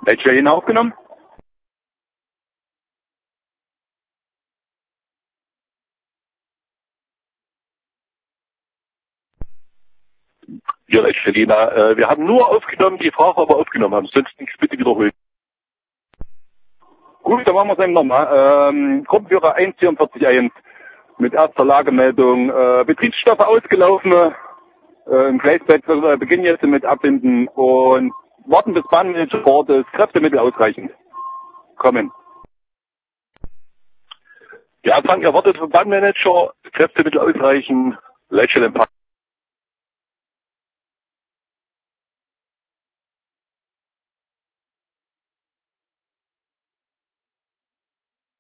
Leitstelle aufgenommen? Ja, Leitstelle, wir haben nur aufgenommen, die Frage aber aufgenommen haben. Sonst nichts bitte wiederholen. Gut, dann machen wir es eben nochmal. Gruppenführer 144.1 mit erster Lagemeldung. Betriebsstoffe ausgelaufen. Im Gleisbett beginnen jetzt mit Abbinden und warten bis Bahnmanager vor Ort ist. Kräftemittel ausreichend. Kommen. Ja, sagen, erwartet vom Bahnmanager, Kräftemittel ausreichen. Leitstelle